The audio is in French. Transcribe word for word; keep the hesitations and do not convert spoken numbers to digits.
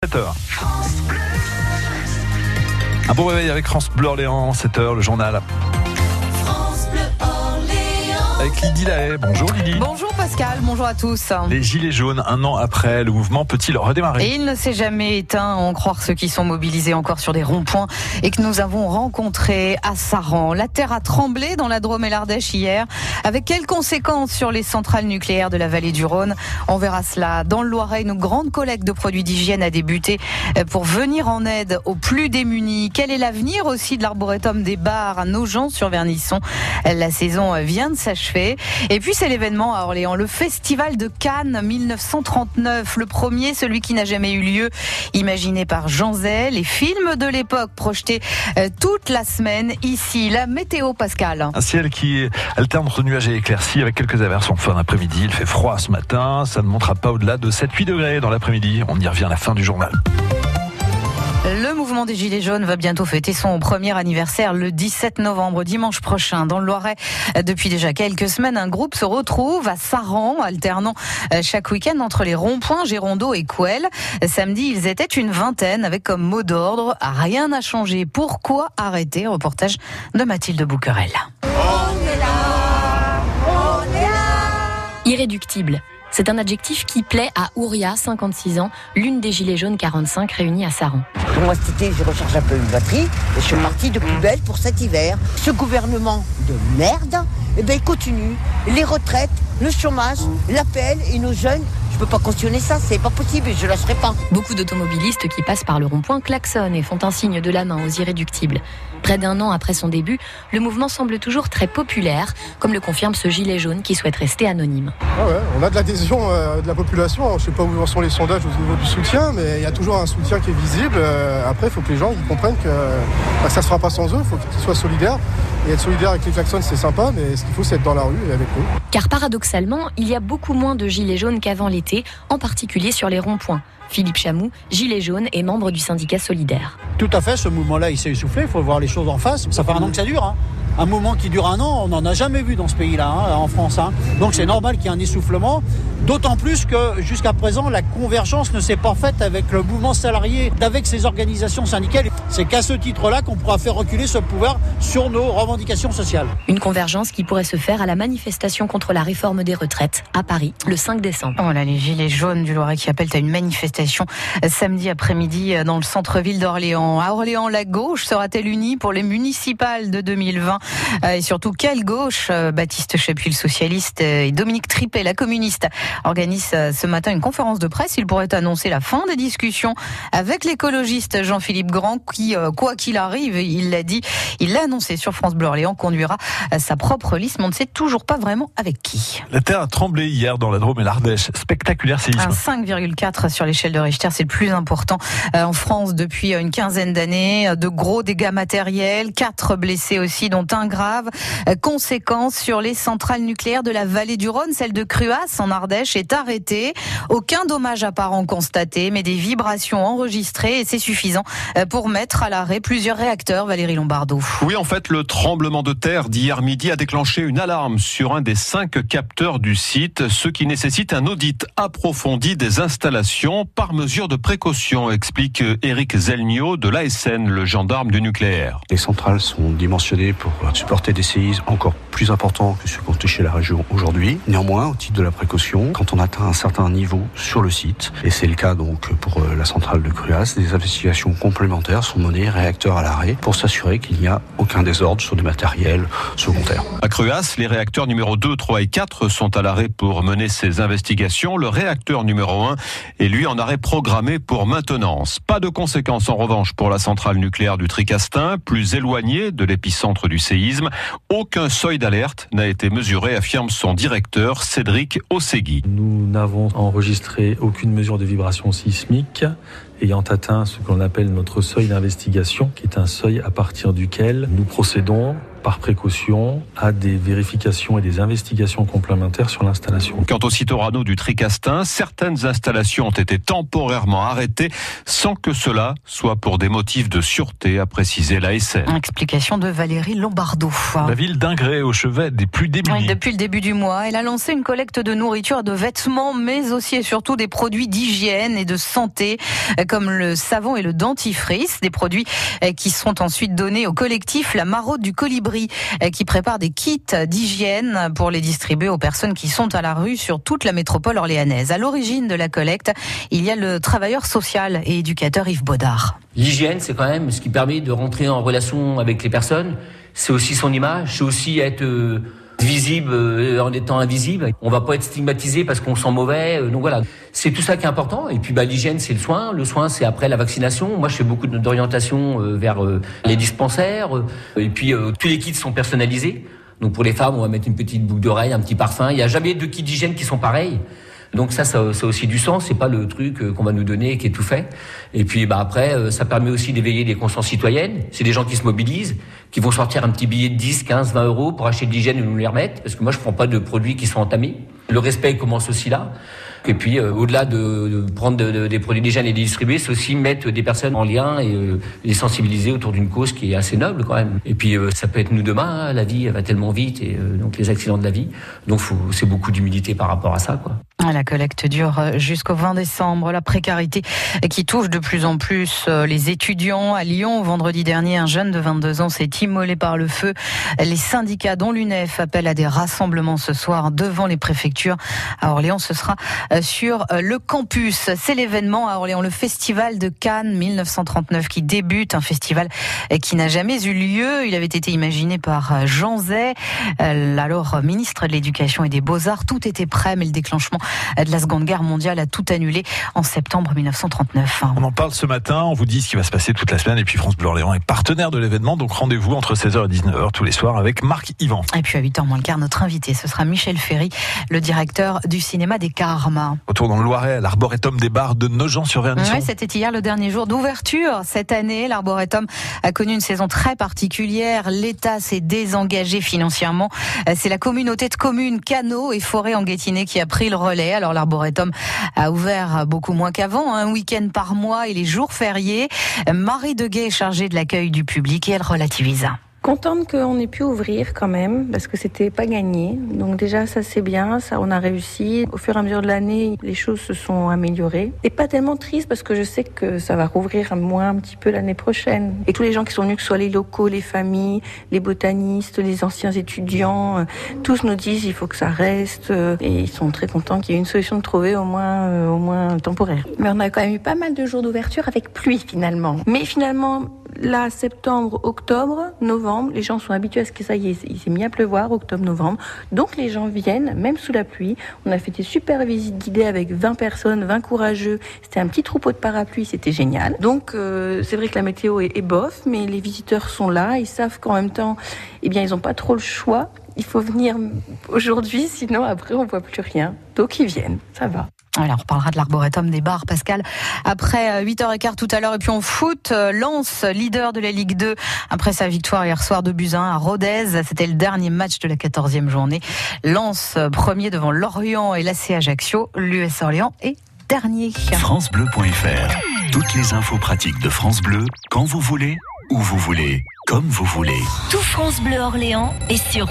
sept heures. Un bon réveil avec France Bleu Orléans, sept heures, le journal. France Bleu Orléans. Avec Lydie Lahaye. Bonjour Lydie. Bonjour Pascal, bonjour à tous. Les Gilets jaunes, un an après, le mouvement peut-il redémarrer ? Et il ne s'est jamais éteint, à en croire ceux qui sont mobilisés encore sur des ronds-points et que nous avons rencontrés à Saran. La terre a tremblé dans la Drôme et l'Ardèche hier. Avec quelles conséquences sur les centrales nucléaires de la vallée du Rhône ? On verra cela. Dans le Loiret, une grande collecte de produits d'hygiène a débuté pour venir en aide aux plus démunis. Quel est l'avenir aussi de l'arboretum des Bars à Nogent-sur-Vernisson ? La saison vient de s'achever. Et puis c'est l'événement à Orléans, le Festival de Cannes mille neuf cent trente-neuf. Le premier, celui qui n'a jamais eu lieu, imaginé par Jean Zay. Les films de l'époque projetés toute la semaine ici. La météo, Pascal. Un ciel qui alterne entre nuages et éclaircies avec quelques averses en fin d'après-midi. Il fait froid ce matin. Ça ne montera pas au-delà de sept à huit degrés dans l'après-midi. On y revient à la fin du journal. Le mouvement des Gilets jaunes va bientôt fêter son premier anniversaire le dix-sept novembre, dimanche prochain. Dans le Loiret, depuis déjà quelques semaines, un groupe se retrouve à Saran, alternant chaque week-end entre les ronds-points Gérondeau et Couël. Samedi, ils étaient une vingtaine avec comme mot d'ordre « Rien n'a changé, pourquoi arrêter ?» Reportage de Mathilde Bouquerel. On est là, on est là. Irréductible. C'est un adjectif qui plaît à Ouria, cinquante-six ans, l'une des Gilets jaunes quarante-cinq réunies à Saran. Moi cet été, je recharge un peu une batterie et je suis parti de plus belle pour cet hiver. Ce gouvernement de merde, eh ben, il continue. Les retraites, le chômage, l'A P L et nos jeunes, je peux pas cautionner ça, c'est pas possible et je lâcherai pas. Beaucoup d'automobilistes qui passent par le rond-point klaxonnent et font un signe de la main aux irréductibles. Près d'un an après son début, le mouvement semble toujours très populaire, comme le confirme ce gilet jaune qui souhaite rester anonyme. Ah ouais, on a de l'adhésion euh, de la population. Je ne sais pas où en sont les sondages au niveau du soutien, mais il y a toujours un soutien qui est visible. Euh, après, il faut que les gens ils comprennent que bah, ça ne se fera pas sans eux. Il faut qu'ils soient solidaires. Et être solidaire avec les klaxons, c'est sympa, mais ce qu'il faut, c'est être dans la rue et avec eux. Car paradoxalement, il y a beaucoup moins de gilets jaunes qu'avant l'été, en particulier sur les ronds-points. Philippe Chamou, gilet jaune et membre du syndicat solidaire. Tout à fait, ce mouvement-là, il s'est essoufflé, il faut voir les choses en face. Ça fait un an que ça dure. Hein. Un mouvement qui dure un an, on n'en a jamais vu dans ce pays-là, hein, en France. Hein. Donc c'est normal qu'il y ait un essoufflement, d'autant plus que jusqu'à présent, la convergence ne s'est pas faite avec le mouvement salarié, avec ses organisations syndicales. C'est qu'à ce titre-là qu'on pourra faire reculer ce pouvoir sur nos revendications sociales. Une convergence qui pourrait se faire à la manifestation contre la réforme des retraites, à Paris, le cinq décembre. Voilà, les Gilets jaunes du Loiret qui appellent à une manifestation samedi après-midi dans le centre-ville d'Orléans. À Orléans, la gauche sera-t-elle unie pour les municipales de deux mille vingt ? Et surtout, quelle gauche ? Baptiste Chapuis, le socialiste, et Dominique Tripet, la communiste, organisent ce matin une conférence de presse. Il pourrait annoncer la fin des discussions avec l'écologiste Jean-Philippe Grand, qui, quoi qu'il arrive, il l'a dit, il l'a annoncé sur France Bleu Orléans, conduira sa propre liste, mais on ne sait toujours pas vraiment avec qui. La terre a tremblé hier dans la Drôme et l'Ardèche. Spectaculaire séisme. Un cinq virgule quatre sur l'échelle de Richter, c'est le plus important en France depuis une quinzaine d'années. De gros dégâts matériels, quatre blessés aussi, dont un grave. Conséquence sur les centrales nucléaires de la vallée du Rhône, celle de Cruas en Ardèche est arrêtée. Aucun dommage apparent constaté, mais des vibrations enregistrées et c'est suffisant pour mettre à l'arrêt plusieurs réacteurs. Valérie Lombardo. Oui, en fait, le tremblement de terre d'hier midi a déclenché une alarme sur un des cinq capteurs du site, ce qui nécessite un audit approfondi des installations par mesure de précaution, explique Éric Zelnio de l'A S N, le gendarme du nucléaire. Les centrales sont dimensionnées pour supporter des séismes encore plus importants que ceux qu'on touché la région aujourd'hui. Néanmoins, au titre de la précaution, quand on atteint un certain niveau sur le site, et c'est le cas donc pour la centrale de Cruas, des investigations complémentaires sont menées, réacteurs à l'arrêt, pour s'assurer qu'il n'y a aucun désordre sur des matériels secondaires. À Cruas, les réacteurs numéro deux, trois et quatre sont à l'arrêt pour mener ces investigations. Le réacteur numéro un est lui en arrêt programmé pour maintenance. Pas de conséquences en revanche pour la centrale nucléaire du Tricastin, plus éloignée de l'épicentre du séisme. Aucun seuil d'alerte n'a été mesuré, affirme son directeur Cédric Ossegui. Nous n'avons enregistré aucune mesure de vibration sismique ayant atteint ce qu'on appelle notre seuil d'investigation, qui est un seuil à partir duquel nous procédons par précaution, à des vérifications et des investigations complémentaires sur l'installation. Quant au site Orano du Tricastin, certaines installations ont été temporairement arrêtées sans que cela soit pour des motifs de sûreté, a précisé l'A S N. Explication de Valérie Lombardo. La ville d'Ingré, au chevet des plus démunis. Oui, depuis le début du mois, elle a lancé une collecte de nourriture et de vêtements, mais aussi et surtout des produits d'hygiène et de santé, comme le savon et le dentifrice, des produits qui seront ensuite donnés au collectif La Maraude du Colibri, qui prépare des kits d'hygiène pour les distribuer aux personnes qui sont à la rue sur toute la métropole orléanaise. À l'origine de la collecte, il y a le travailleur social et éducateur Yves Baudard. L'hygiène, c'est quand même ce qui permet de rentrer en relation avec les personnes. C'est aussi son image, c'est aussi être euh, visible euh, en étant invisible. On va pas être stigmatisé parce qu'on sent mauvais. Euh, donc voilà, c'est tout ça qui est important. Et puis bah, l'hygiène, c'est le soin. Le soin, c'est après la vaccination. Moi, je fais beaucoup d'orientation euh, vers euh, les dispensaires. Euh, et puis euh, tous les kits sont personnalisés. Donc pour les femmes, on va mettre une petite boucle d'oreille, un petit parfum. Il n'y a jamais deux kits d'hygiène qui sont pareils. Donc ça, ça, ça a aussi du sens. C'est pas le truc qu'on va nous donner qui est tout fait. Et puis, bah après, ça permet aussi d'éveiller des consciences citoyennes. C'est des gens qui se mobilisent, qui vont sortir un petit billet de dix, quinze, vingt euros pour acheter de l'hygiène et nous les remettre. Parce que moi, je prends pas de produits qui sont entamés. Le respect commence aussi là. Et puis, euh, au-delà de, de prendre de, de, des produits d'hygiène et de les distribuer, c'est aussi mettre des personnes en lien et euh, les sensibiliser autour d'une cause qui est assez noble quand même. Et puis, euh, ça peut être nous demain. Hein, la vie elle va tellement vite et euh, donc les accidents de la vie. Donc, faut, c'est beaucoup d'humilité par rapport à ça, quoi. La collecte dure jusqu'au vingt décembre. La précarité qui touche de plus en plus les étudiants. À Lyon, vendredi dernier, un jeune de vingt-deux ans s'est immolé par le feu. Les syndicats, dont l'U N E F, appellent à des rassemblements ce soir devant les préfectures. À Orléans, ce sera sur le campus. C'est l'événement à Orléans, le Festival de Cannes mille neuf cent trente-neuf qui débute. Un festival qui n'a jamais eu lieu. Il avait été imaginé par Jean Zay, alors ministre de l'Éducation et des Beaux-Arts. Tout était prêt, mais le déclenchement de la Seconde Guerre mondiale a tout annulé en septembre mille neuf cent trente-neuf. On en parle ce matin, on vous dit ce qui va se passer toute la semaine et puis France Bleu Orléans est partenaire de l'événement, donc rendez-vous entre seize heures et dix-neuf heures tous les soirs avec Marc Yvan. Et puis à huit heures moins le quart, notre invité, ce sera Michel Ferry, le directeur du cinéma des Carmes. Autour dans le Loiret, l'Arboretum des Bars de Nogent-sur-Vernissons. Oui, c'était hier le dernier jour d'ouverture. Cette année, l'Arboretum a connu une saison très particulière. L'État s'est désengagé financièrement. C'est la communauté de communes Canaux et Forêts en Guétinet qui a pris le relais. Alors l'Arboretum a ouvert beaucoup moins qu'avant, un week-end par mois et les jours fériés. Marie Deguet est chargée de l'accueil du public et elle relativise. Contente qu'on ait pu ouvrir quand même, parce que c'était pas gagné. Donc déjà, ça c'est bien, ça on a réussi. Au fur et à mesure de l'année, les choses se sont améliorées. Et pas tellement triste, parce que je sais que ça va rouvrir moins un petit peu l'année prochaine. Et tous les gens qui sont venus, que ce soit les locaux, les familles, les botanistes, les anciens étudiants, euh, tous nous disent il faut que ça reste. Euh, et ils sont très contents qu'il y ait une solution de trouver, au moins, euh, au moins temporaire. Mais on a quand même eu pas mal de jours d'ouverture avec pluie finalement. Mais finalement, là, septembre, octobre, novembre, les gens sont habitués à ce que ça y est, il s'est mis à pleuvoir, octobre, novembre. Donc les gens viennent, même sous la pluie. On a fait des super visites guidées avec vingt personnes, vingt courageux. C'était un petit troupeau de parapluies, c'était génial. Donc euh, c'est vrai que la météo est, est bof, mais les visiteurs sont là. Ils savent qu'en même temps, eh bien, ils n'ont pas trop le choix. Il faut venir aujourd'hui, sinon après on ne voit plus rien. Donc ils viennent, ça va. Alors, on reparlera de l'Arboretum des Bars, Pascal, après huit heures quinze tout à l'heure. Et puis on foot, Lens, leader de la Ligue deux, après sa victoire hier soir de buts à un à Rodez. C'était le dernier match de la quatorzième journée. Lens, premier devant Lorient et l'A C Ajaccio. L'U S Orléans est dernier. francebleu point f r. Toutes les infos pratiques de France Bleu, quand vous voulez, où vous voulez, comme vous voulez. Tout France Bleu Orléans est sur